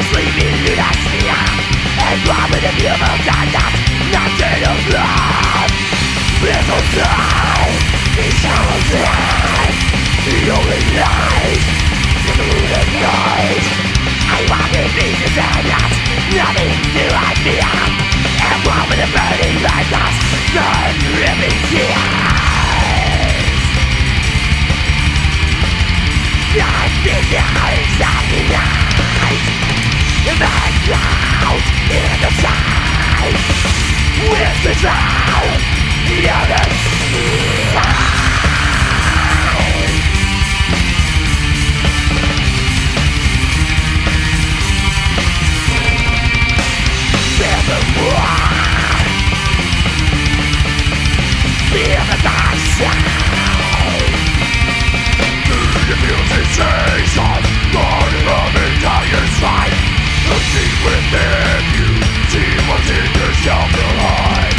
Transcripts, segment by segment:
sleeping lunacy, and robbing the beautiful darkness, nothing of love. Little time, it's our time. The only light, the moon at night. I walk in pieces and nuts, nothing do I fear. And walk with the burning lighthouse, the dripping tears. I think eyes of the night, the clouds in the sky, whispers out the other side. Fear the war, fear the dark side. The music says on morning of the entire side. Look deep within you, see what's in yourself to hide.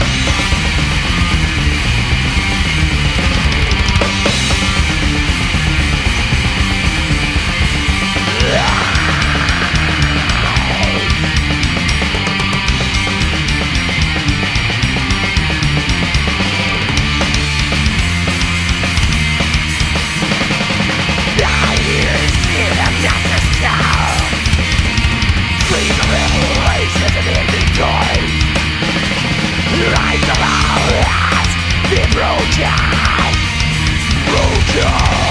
Rise of our hearts, be broken, broken.